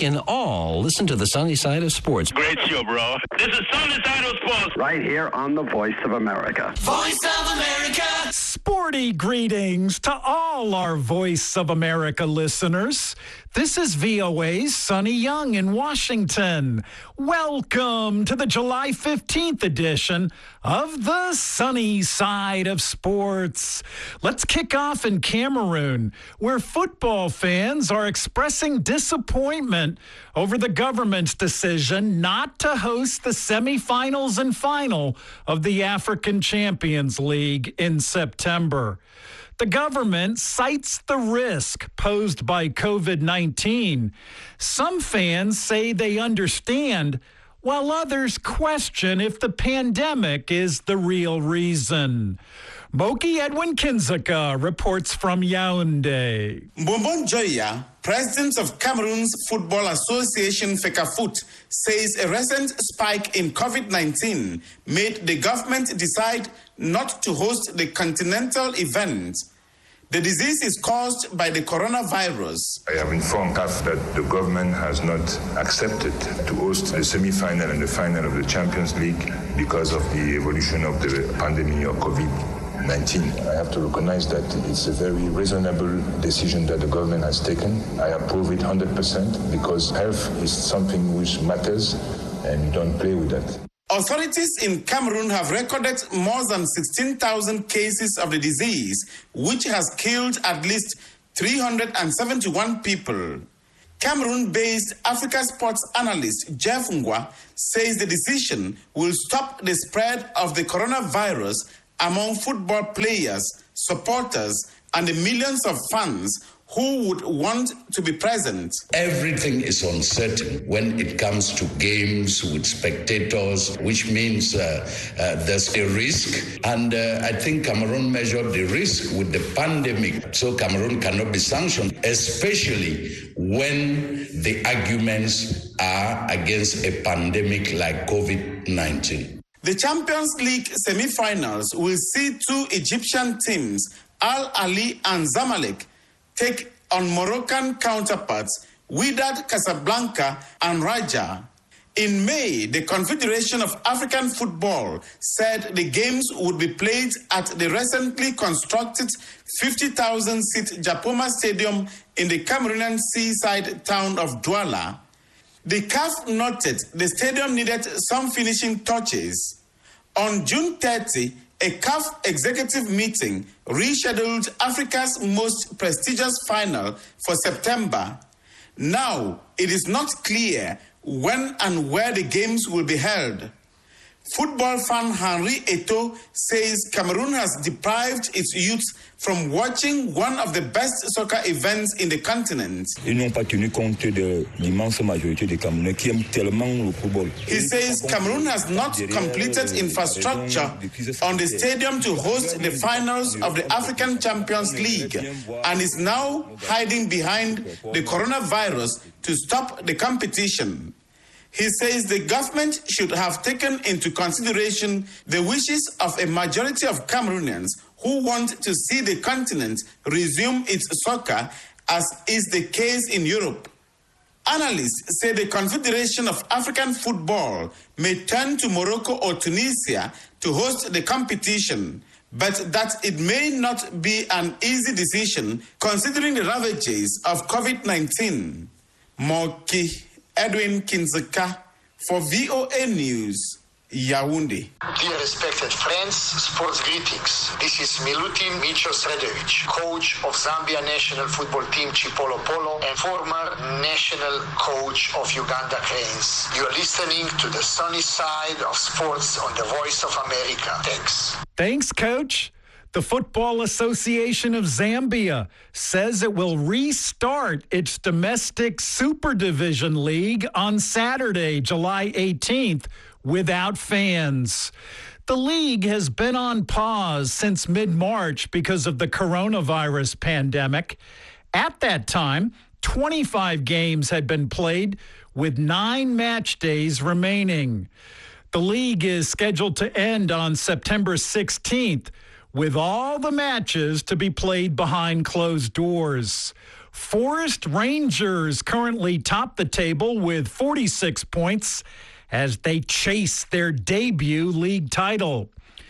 can all listen to the sunny side of sports. Great show, bro. This is Sunny Side of Sports. Right here on the Voice of America. Voice of America. Sporty greetings to all our Voice of America listeners. This is VOA's Sonny Young in Washington. Welcome to the July 15th edition of the Sunny Side of Sports. Let's kick off in Cameroon, where football fans are expressing disappointment over the government's decision not to host the semifinals and final of the African Champions League in September. The government cites the risk posed by COVID-19. Some fans say they understand, while others question if the pandemic is the real reason. Moki Edwin Kinzaka reports from Yaoundé. Mbombo Joya, president of Cameroon's Football Association FECAFOOT, says a recent spike in COVID-19 made the government decide not to host the continental event. The disease is caused by the coronavirus. I have informed CAF that the government has not accepted to host the semi-final and the final of the Champions League because of the evolution of the pandemic of COVID-19. I have to recognize that it's a very reasonable decision that the government has taken. I approve it 100% because health is something which matters and you don't play with that. Authorities in Cameroon have recorded more than 16,000 cases of the disease, which has killed at least 371 people. Cameroon-based Africa sports analyst Jeff Ngwa says the decision will stop the spread of the coronavirus among football players, supporters, and the millions of fans who would want to be present. Everything is uncertain when it comes to games with spectators, which means there's a risk. And I think Cameroon measured the risk with the pandemic. So Cameroon cannot be sanctioned, especially when the arguments are against a pandemic like COVID-19. The Champions League semi-finals will see two Egyptian teams, Al Ahly and Zamalek, take on Moroccan counterparts Wydad Casablanca and Raja. In May, the Confederation of African Football said the games would be played at the recently constructed 50,000-seat Japoma Stadium in the Cameroonian seaside town of Douala. The CAF noted the stadium needed some finishing touches. On June 30, a CAF executive meeting rescheduled Africa's most prestigious final for September. Now, it is not clear when and where the games will be held. Football fan Henri Eto says Cameroon has deprived its youth from watching one of the best soccer events in the continent. Ils n'ont pas tenu compte de l'immense majorité des Camerounais qui aiment tellement le football. He says Cameroon has not completed infrastructure on the stadium to host the finals of the African Champions League and is now hiding behind the coronavirus to stop the competition. He says the government should have taken into consideration the wishes of a majority of Cameroonians who want to see the continent resume its soccer, as is the case in Europe. Analysts say the Confederation of African Football may turn to Morocco or Tunisia to host the competition, but that it may not be an easy decision considering the ravages of COVID-19. Moki Edwin Kinzaka for VOA News, Yaoundé. Dear respected friends, sports greetings. This is Milutin Micho Sredovic, coach of Zambia national football team Chipolo Polo and former national coach of Uganda Cranes. You are listening to the sunny side of sports on the Voice of America. Thanks. Thanks, Coach. The Football Association of Zambia says it will restart its domestic Super Division League on Saturday, July 18th, without fans. The league has been on pause since mid-March because of the coronavirus pandemic. At that time, 25 games had been played with 9 match days remaining. The league is scheduled to end on September 16th, with all the matches to be played behind closed doors. Forest Rangers currently top the table with 46 points as they chase their debut league title.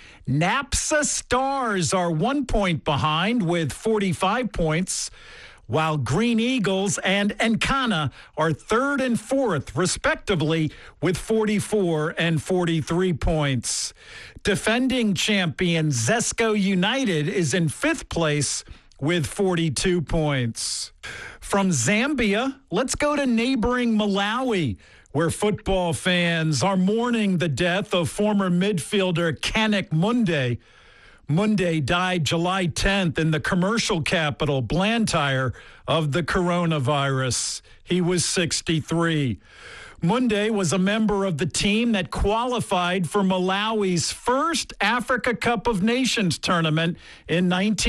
NAPSA Stars are 1 point behind with 45 points, while Green Eagles and Encana are third and fourth, respectively, with 44 and 43 points. Defending champion Zesco United is in fifth place with 42 points. From Zambia, let's go to neighboring Malawi, where football fans are mourning the death of former midfielder Canik Munde. Munde died July 10th in the commercial capital, Blantyre, of the coronavirus. He was 63. Munde was a member of the team that qualified for Malawi's first Africa Cup of Nations tournament in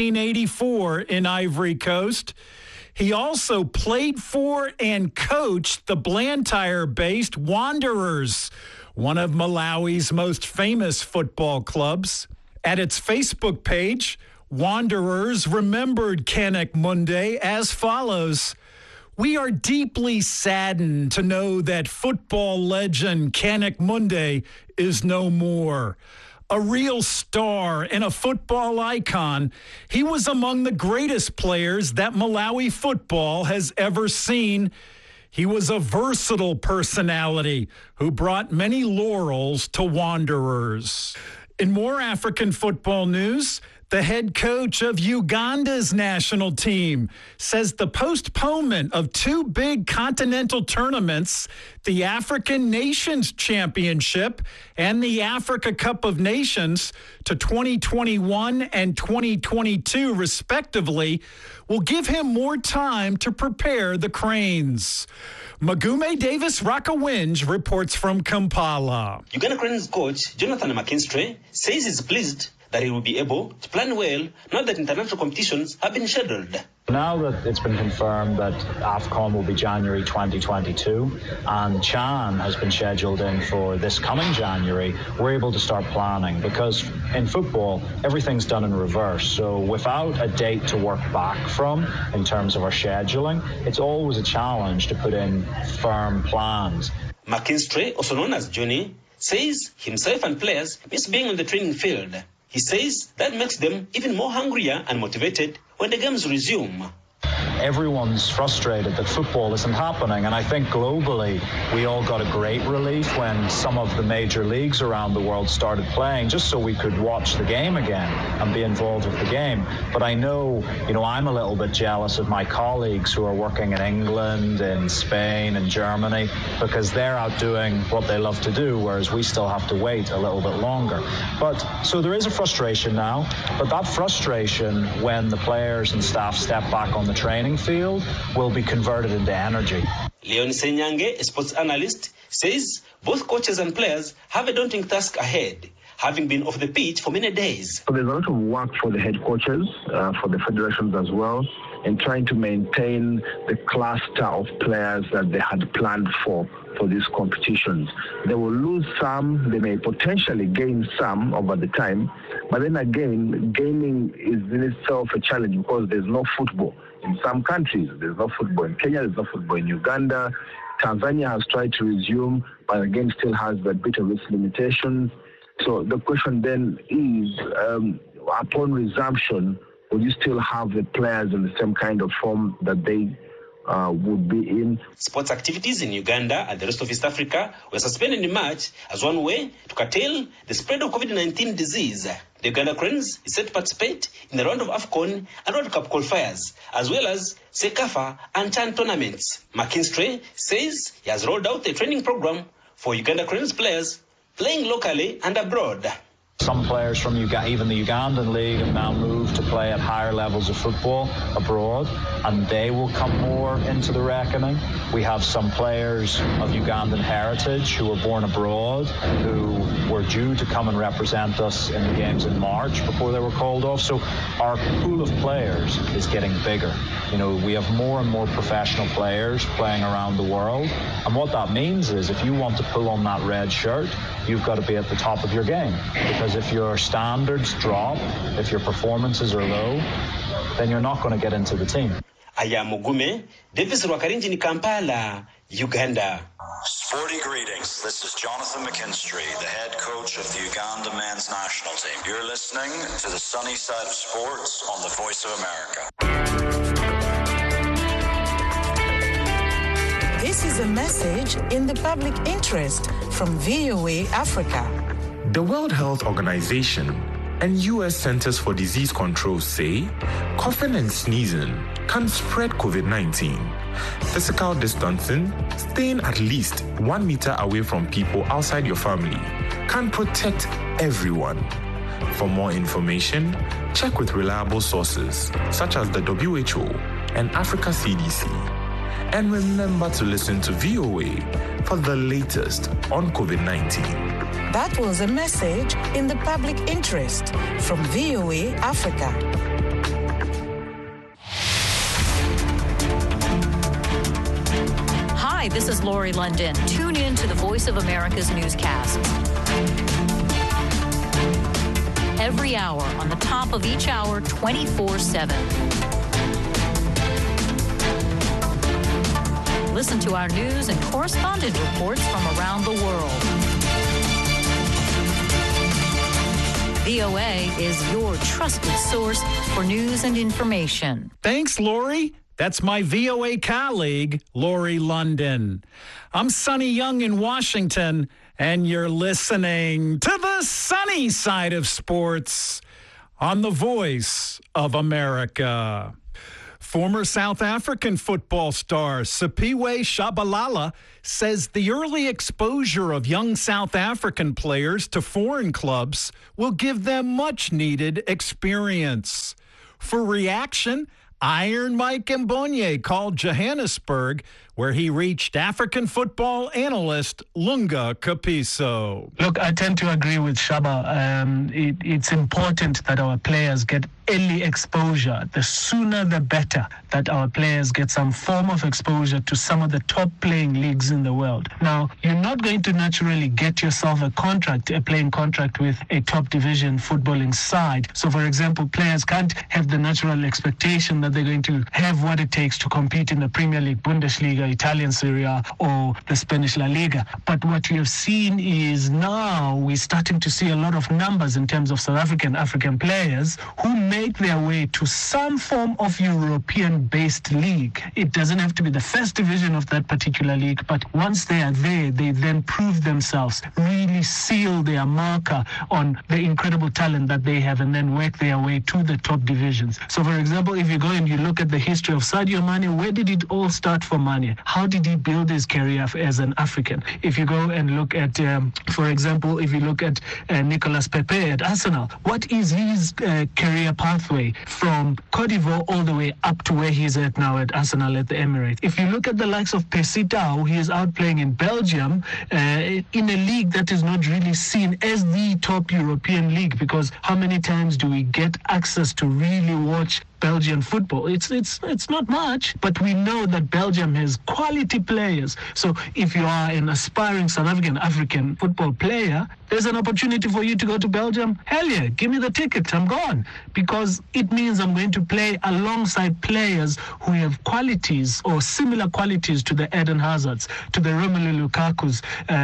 1984 in Ivory Coast. He also played for and coached the Blantyre-based Wanderers, one of Malawi's most famous football clubs. At its Facebook page, Wanderers remembered Canik Munde as follows: "We are deeply saddened to know that football legend Canik Munde is no more. A real star and a football icon, he was among the greatest players that Malawi football has ever seen. He was a versatile personality who brought many laurels to Wanderers." In more African football news, the head coach of Uganda's national team says the postponement of two big continental tournaments, the African Nations Championship and the Africa Cup of Nations, to 2021 and 2022 respectively, will give him more time to prepare the Cranes. Magume Davis Rakawinj reports from Kampala. Uganda Cranes coach Jonathan McKinstry says he's pleased that he will be able to plan well now that international competitions have been scheduled. Now that it's been confirmed that AFCON will be January 2022 and CHAN has been scheduled in for this coming January, we're able to start planning, because in football, everything's done in reverse. So without a date to work back from in terms of our scheduling, it's always a challenge to put in firm plans. McKinstry, also known as Johnny, says himself and players miss being on the training field. He says that makes them even more hungrier and motivated when the games resume. Everyone's frustrated that football isn't happening, and I think globally we all got a great relief when some of the major leagues around the world started playing, just so we could watch the game again and be involved with the game. But I know, I'm a little bit jealous of my colleagues who are working in England, in Spain, and Germany, because they're out doing what they love to do, whereas we still have to wait a little bit longer. But so there is a frustration now, but that frustration, when the players and staff step back on the training field, will be converted into energy. Leon Senyange, a sports analyst, says both coaches and players have a daunting task ahead, having been off the pitch for many days. So there's a lot of work for the head coaches, for the federations as well, in trying to maintain the cluster of players that they had planned for these competitions. They will lose some, they may potentially gain some over the time, but then again, gaining is in itself a challenge because there's no football. In some countries, there's no football. In Kenya, there's no football. In Uganda, Tanzania has tried to resume, but again still has a bit of its limitations. So the question then is, upon resumption, will you still have the players in the same kind of form that they would be in? Sports activities in Uganda and the rest of East Africa were suspended in March as one way to curtail the spread of COVID-19 disease. The Uganda Cranes is set to participate in the round of AFCON and World Cup qualifiers, as well as CECAFA and CHAN tournaments. McKinstry says he has rolled out a training program for Uganda Cranes players playing locally and abroad. Some players from even the Ugandan League have now moved to play at higher levels of football abroad, and they will come more into the reckoning. We have some players of Ugandan heritage who were born abroad, who were due to come and represent us in the games in March before they were called off. So our pool of players is getting bigger. We have more and more professional players playing around the world, and what that means is if you want to pull on that red shirt, you've got to be at the top of your game. Because if your standards drop, if your performances are low, then you're not going to get into the team. Aya Mugume, Davis Rwakarinji in Kampala, Uganda. Sporty greetings. This is Jonathan McKinstry, the head coach of the Uganda men's national team. You're listening to the Sunny Side of Sports on the Voice of America. This is a message in the public interest from VOA Africa. The World Health Organization and U.S. Centers for Disease Control say coughing and sneezing can spread COVID-19. Physical distancing, staying at least 1 meter away from people outside your family, can protect everyone. For more information, check with reliable sources such as the WHO and Africa CDC. And remember to listen to VOA for the latest on COVID-19. That was a message in the public interest from VOA Africa. Hi, this is Lori London. Tune in to the Voice of America's newscast. Every hour, on the top of each hour, 24/7. Listen to our news and correspondent reports from around the world. VOA is your trusted source for news and information. Thanks, Lori. That's my VOA colleague, Lori London. I'm Sonny Young in Washington, and you're listening to the sunny side of sports on the Voice of America. Former South African football star Siphiwe Tshabalala says the early exposure of young South African players to foreign clubs will give them much-needed experience. For reaction, Iron Mike Mbonye called Johannesburg, where he reached African football analyst Lunga Kapiso. Look, I tend to agree with Shaba. It's important that our players get early exposure. The sooner the better that our players get some form of exposure to some of the top playing leagues in the world. Now, you're not going to naturally get yourself a playing contract with a top division footballing side. So, for example, players can't have the natural expectation that they're going to have what it takes to compete in the Premier League, Bundesliga, Italian Serie A, or the Spanish La Liga. But what we have seen is now we're starting to see a lot of numbers in terms of South African players who make their way to some form of European-based league. It doesn't have to be the first division of that particular league, but once they are there, they then prove themselves, really seal their marker on the incredible talent that they have, and then work their way to the top divisions. So, for example, if you go and you look at the history of Sadio Mane, where did it all start for Mane? How did he build his career as an African? If you go and look at, for example, if you look at Nicolas Pepe at Arsenal, what is his career pathway from Cote d'Ivoire all the way up to where he's at now at Arsenal at the Emirates? If you look at the likes of Percy Tau, he is out playing in Belgium in a league that is not really seen as the top European league, because how many times do we get access to really watch Belgian football? It's not much, but we know that Belgium has quality players. So if you are an aspiring South African football player, there's an opportunity for you to go to Belgium. Hell yeah, give me the ticket, I'm gone. Because it means I'm going to play alongside players who have qualities or similar qualities to the Eden Hazards, to the Romelu Lukakus,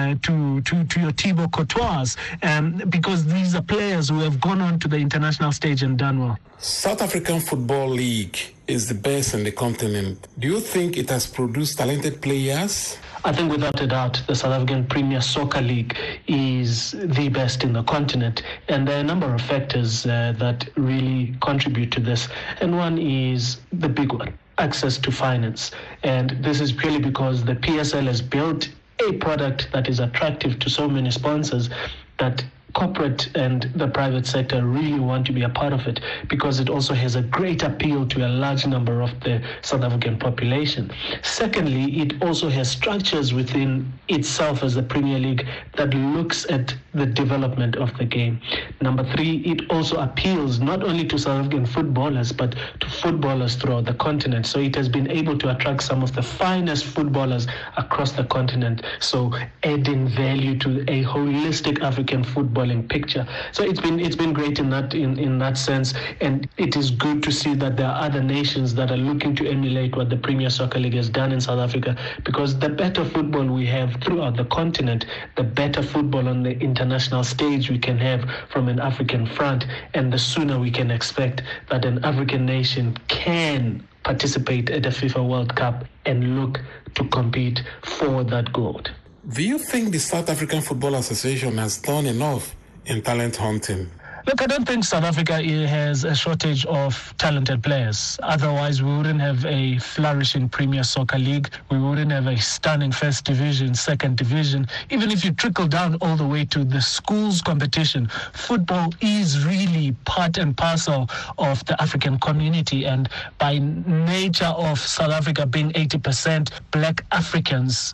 to your Thibaut Courtois, because these are players who have gone on to the international stage and done well. South African Football League is the best in the continent. Do you think it has produced talented players? I think without a doubt, the South African Premier Soccer League is the best in the continent. And there are a number of factors that really contribute to this. And one is the big one, access to finance. And this is purely because the PSL has built a product that is attractive to so many sponsors that corporate and the private sector really want to be a part of it, because it also has a great appeal to a large number of the South African population. Secondly, it also has structures within itself as the Premier League that looks at the development of the game. Number three, it also appeals not only to South African footballers, but to footballers throughout the continent. So it has been able to attract some of the finest footballers across the continent. So adding value to a holistic African football footballing picture. So it's been great in that sense, and it is good to see that there are other nations that are looking to emulate what the Premier Soccer League has done in South Africa, because the better football we have throughout the continent, the better football on the international stage we can have from an African front, and the sooner we can expect that an African nation can participate at the FIFA World Cup and look to compete for that gold. Do you think the South African Football Association has done enough in talent hunting? Look, I don't think South Africa has a shortage of talented players. Otherwise, we wouldn't have a flourishing Premier Soccer League. We wouldn't have a stunning First Division, Second Division. Even if you trickle down all the way to the schools competition, football is really part and parcel of the African community. And by nature of South Africa being 80% Black Africans,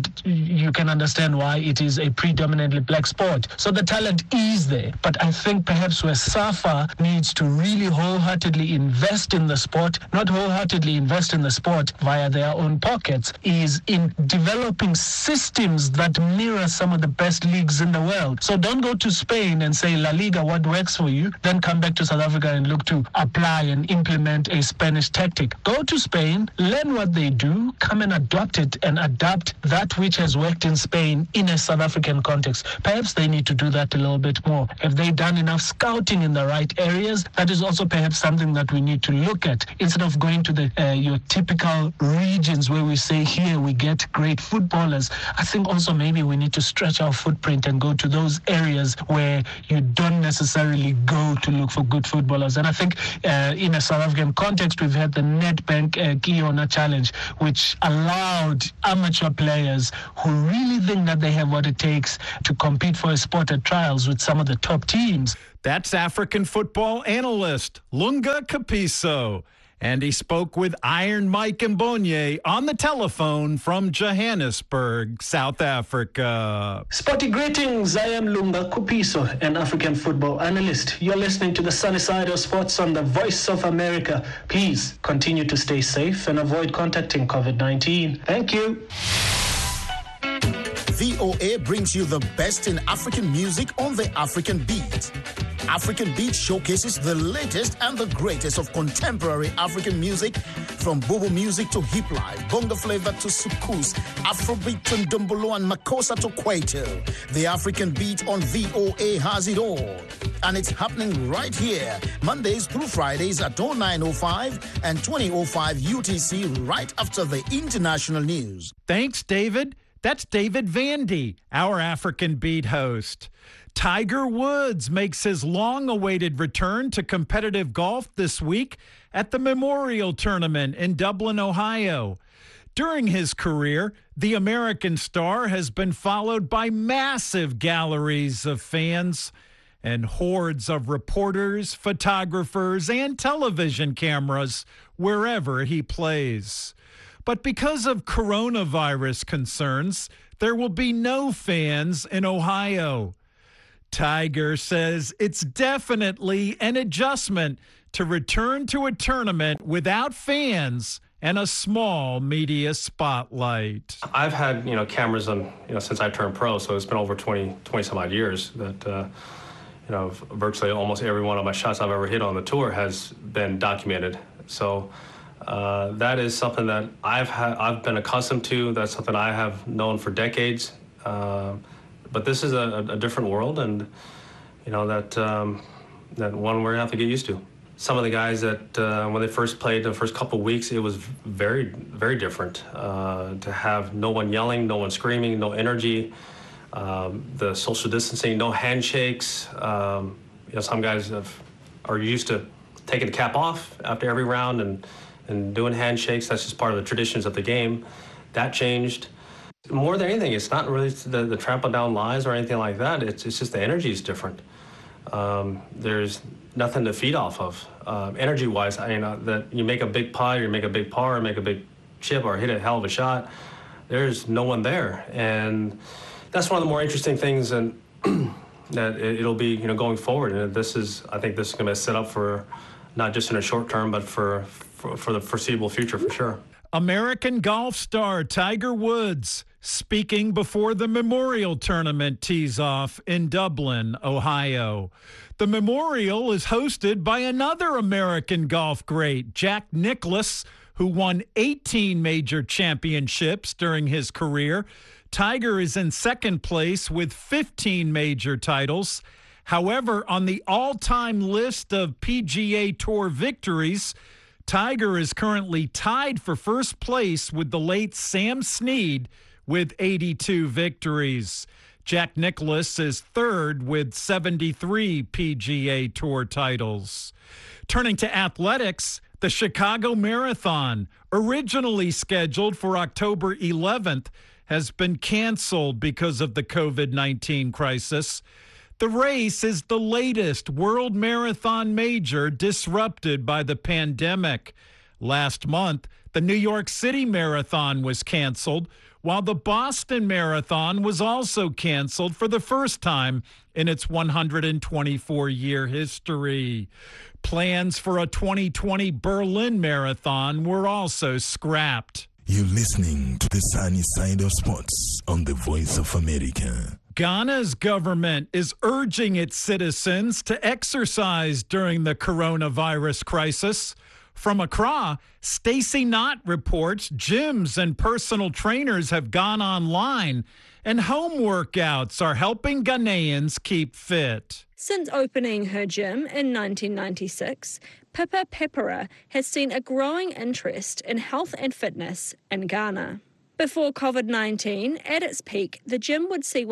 you can understand why it is a predominantly black sport. So the talent is there. But I think perhaps where SAFA needs to really wholeheartedly invest in the sport, not wholeheartedly invest in the sport via their own pockets, is in developing systems that mirror some of the best leagues in the world. So don't go to Spain and say, La Liga, what works for you? Then come back to South Africa and look to apply and implement a Spanish tactic. Go to Spain, learn what they do, come and adopt it and adapt that which has worked in Spain in a South African context. Perhaps they need to do that a little bit more. Have they done enough scouting in the right areas? That is also perhaps something that we need to look at, instead of going to your typical regions where we say here we get great footballers. I think also maybe we need to stretch our footprint and go to those areas where you don't necessarily go to look for good footballers. And I think in a South African context, we've had the Nedbank Kiona Challenge, which allowed amateur players who really think that they have what it takes to compete for a spot at trials with some of the top teams. That's African football analyst Lunga Kapiso. And he spoke with Iron Mike Mbonye on the telephone from Johannesburg, South Africa. Sporty greetings. I am Lunga Kapiso, an African football analyst. You're listening to the Sunny Side of Sports on the Voice of America. Please continue to stay safe and avoid contacting COVID-19. Thank you. VOA brings you the best in African music on the African Beat. African Beat showcases the latest and the greatest of contemporary African music, from Bobo music to hip life, bongo flavor to soukous, Afrobeat to Ndombolo and Makossa to Kwaito. The African Beat on VOA has it all. And it's happening right here, Mondays through Fridays at 09:05 and 20:05 UTC, right after the international news. Thanks, David. That's David Vandy, our African Beat host. Tiger Woods makes his long-awaited return to competitive golf this week at the Memorial Tournament in Dublin, Ohio. During his career, the American star has been followed by massive galleries of fans and hordes of reporters, photographers, and television cameras wherever he plays. But because of coronavirus concerns, there will be no fans in Ohio. Tiger says it's definitely an adjustment to return to a tournament without fans and a small media spotlight. I've had, cameras on, since I turned pro, so it's been over 20 some odd years that, virtually almost every one of my shots I've ever hit on the tour has been documented. So that is something that I've been accustomed to. That's something I have known for decades. But this is a different world, and that one we're gonna have to get used to. Some of the guys that when they first played the first couple of weeks, it was very, very different. To have no one yelling, no one screaming, no energy, the social distancing, no handshakes. Some guys are used to taking the cap off after every round and doing handshakes. That's just part of the traditions of the game. That changed. More than anything, it's not really the trample down lies or anything like that. It's just the energy is different. There's nothing to feed off of. Energy-wise, that you make a big pie, or you make a big par, or make a big chip, or hit a hell of a shot, there's no one there. And that's one of the more interesting things, and that it'll be, going forward. And I think this is going to be set up for not just in a short term, but for the foreseeable future, for sure. American golf star Tiger Woods speaking before the Memorial Tournament tees off in Dublin, Ohio. The Memorial is hosted by another American golf great, Jack Nicklaus, who won 18 major championships during his career. Tiger is in second place with 15 major titles. However, on the all-time list of PGA Tour victories, Tiger is currently tied for first place with the late Sam Snead with 82 victories. Jack Nicklaus is third with 73 PGA Tour titles. Turning to athletics, the Chicago Marathon, originally scheduled for October 11th, has been canceled because of the COVID-19 crisis. The race is the latest world marathon major disrupted by the pandemic. Last month, the New York City Marathon was canceled, while the Boston Marathon was also canceled for the first time in its 124-year history. Plans for a 2020 Berlin Marathon were also scrapped. You're listening to the Sunny Side of Sports on the Voice of America. Ghana's government is urging its citizens to exercise during the coronavirus crisis. From Accra, Stacey Knott reports gyms and personal trainers have gone online, and home workouts are helping Ghanaians keep fit. Since opening her gym in 1996, Pippa Pepera has seen a growing interest in health and fitness in Ghana. Before COVID-19, at its peak, the gym would see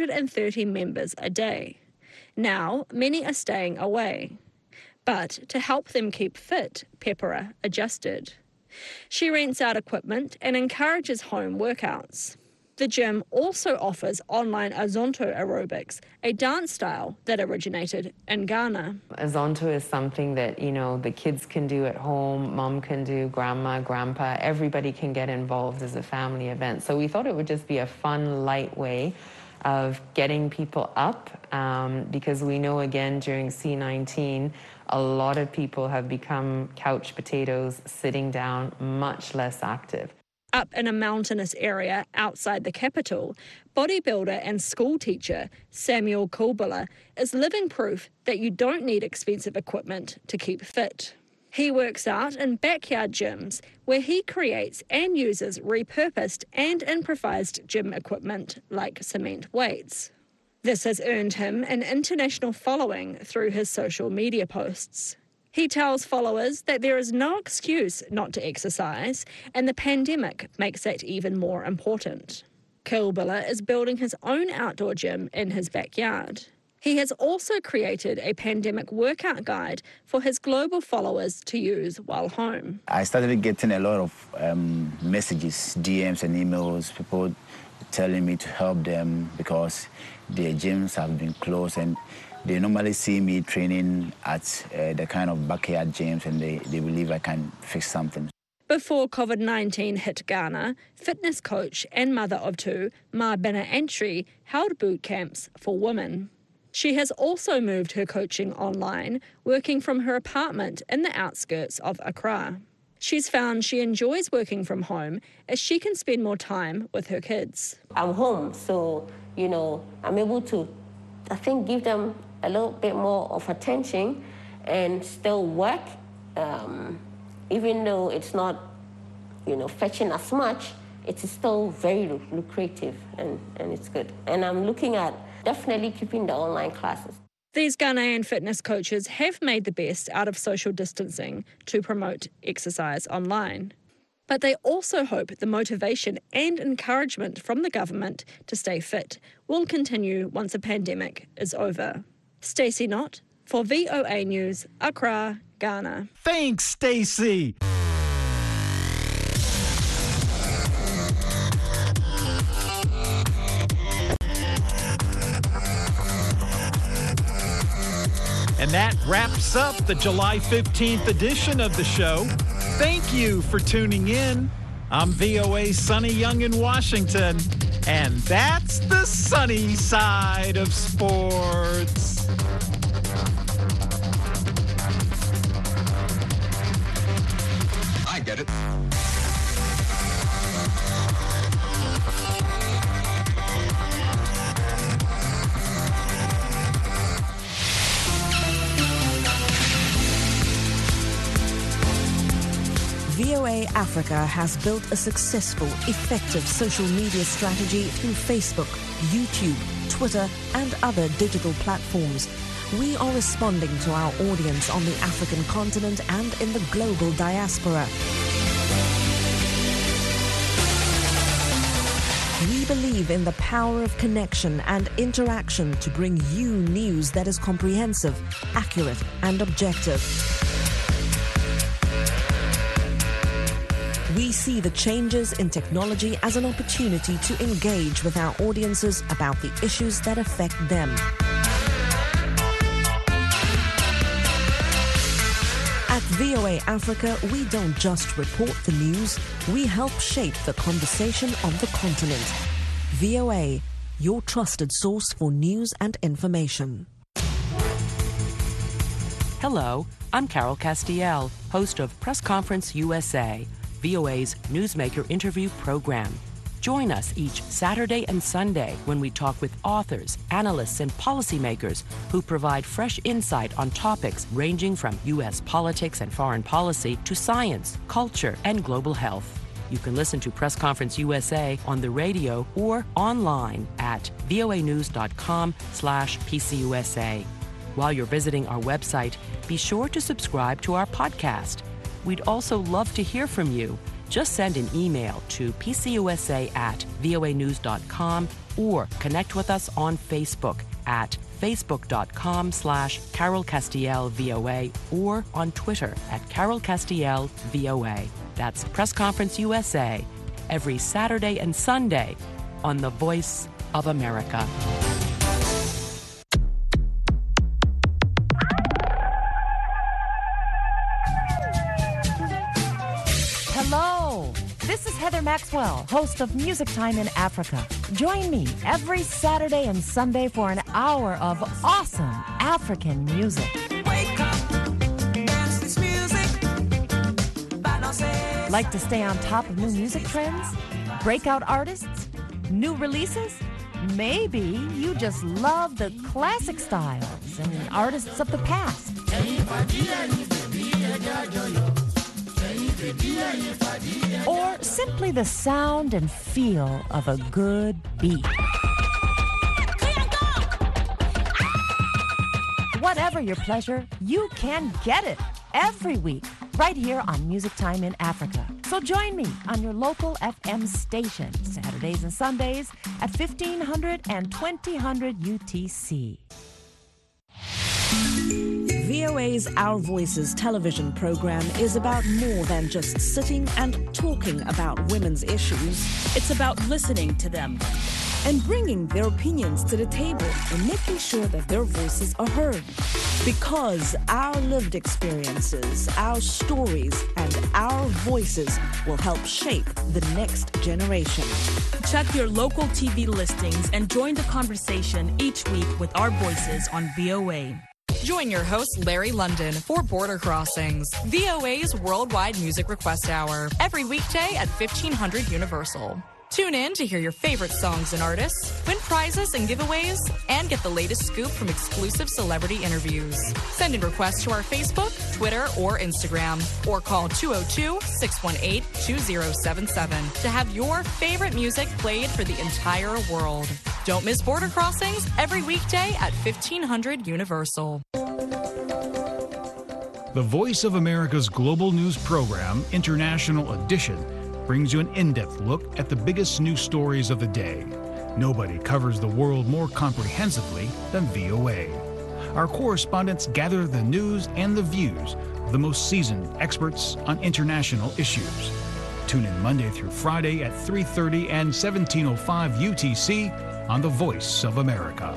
130 members a day. Now, many are staying away. But to help them keep fit, Pepera adjusted. She rents out equipment and encourages home workouts. The gym also offers online Azonto aerobics, a dance style that originated in Ghana. Azonto is something that, the kids can do at home, mom can do, grandma, grandpa, everybody can get involved as a family event. So we thought it would just be a fun, light way of getting people up because we know, again, during C-19, a lot of people have become couch potatoes, sitting down, much less active. Up in a mountainous area outside the capital, bodybuilder and school teacher Samuel Kulbala is living proof that you don't need expensive equipment to keep fit. He works out in backyard gyms where he creates and uses repurposed and improvised gym equipment like cement weights. This has earned him an international following through his social media posts. He tells followers that there is no excuse not to exercise, and the pandemic makes that even more important. Kulbala is building his own outdoor gym in his backyard. He has also created a pandemic workout guide for his global followers to use while home. I started getting a lot of messages, DMs and emails, people telling me to help them because their gyms have been closed and they normally see me training at the kind of backyard gyms and they believe I can fix something. Before COVID-19 hit Ghana, fitness coach and mother of two, Ma Bena Antwi, held boot camps for women. She has also moved her coaching online, working from her apartment in the outskirts of Accra. She's found she enjoys working from home as she can spend more time with her kids. I'm home, so, I'm able to, give them a little bit more of attention and still work, even though it's not, fetching as much, it is still very lucrative and it's good. And I'm looking at definitely keeping the online classes. These Ghanaian fitness coaches have made the best out of social distancing to promote exercise online. But they also hope the motivation and encouragement from the government to stay fit will continue once the pandemic is over. Stacey Knott for VOA News, Accra, Ghana. Thanks, Stacey. And that wraps up the July 15th edition of the show. Thank you for tuning in. I'm VOA Sonny Young in Washington, and that's the sunny side of sports. I get it. VOA Africa has built a successful, effective social media strategy through Facebook, YouTube, Twitter, and other digital platforms. We are responding to our audience on the African continent and in the global diaspora. We believe in the power of connection and interaction to bring you news that is comprehensive, accurate, and objective. We see the changes in technology as an opportunity to engage with our audiences about the issues that affect them. At VOA Africa, we don't just report the news, we help shape the conversation on the continent. VOA, your trusted source for news and information. Hello, I'm Carol Castiel, host of Press Conference USA, VOA's newsmaker interview program. Join us each Saturday and Sunday when we talk with authors, analysts, and policymakers who provide fresh insight on topics ranging from U.S. politics and foreign policy to science, culture, and global health. You can listen to Press Conference USA on the radio or online at voanews.com/PCUSA. While you're visiting our website, be sure to subscribe to our podcast. We'd also love to hear from you. Just send an email to pcusa@voanews.com or connect with us on Facebook at facebook.com/Carol Castiel VOA or on Twitter at Carol Castiel VOA. That's Press Conference USA every Saturday and Sunday on The Voice of America. Hello, this is Heather Maxwell, host of Music Time in Africa. Join me every Saturday and Sunday for an hour of awesome African music. Wake up, dance this music. Like to stay on top of new music trends? Breakout artists? New releases? Maybe you just love the classic styles and artists of the past. Or simply the sound and feel of a good beat. Whatever your pleasure, you can get it every week right here on Music Time in Africa. So join me on your local FM station Saturdays and Sundays at 1500 and 2000 UTC. VOA's Our Voices television program is about more than just sitting and talking about women's issues. It's about listening to them and bringing their opinions to the table and making sure that their voices are heard. Because our lived experiences, our stories, and our voices will help shape the next generation. Check your local TV listings and join the conversation each week with our voices on VOA. Join your host, Larry London, for Border Crossings, VOA's worldwide music request hour, every weekday at 1500 Universal. Tune in to hear your favorite songs and artists, win prizes and giveaways, and get the latest scoop from exclusive celebrity interviews. Send in requests to our Facebook, Twitter, or Instagram, or call 202-618-2077 to have your favorite music played for the entire world. Don't miss Border Crossings every weekday at 1500 Universal. The Voice of America's global news program, International Edition, brings you an in-depth look at the biggest news stories of the day. Nobody covers the world more comprehensively than VOA. Our correspondents gather the news and the views of the most seasoned experts on international issues. Tune in Monday through Friday at 3:30 and 17:05 UTC on The Voice of America.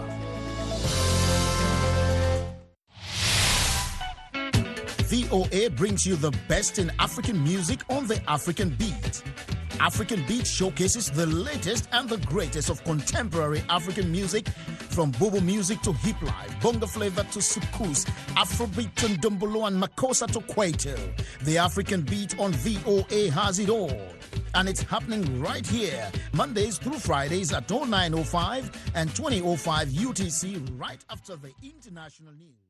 VOA brings you the best in African music on the African Beat. African Beat showcases the latest and the greatest of contemporary African music, from Bobo music to hip life, bongo flavor to soukous, Afrobeat to Ndombolo and Makossa to Kwaito. The African Beat on VOA has it all. And it's happening right here, Mondays through Fridays at 09:05 and 20:05 UTC, right after the international news.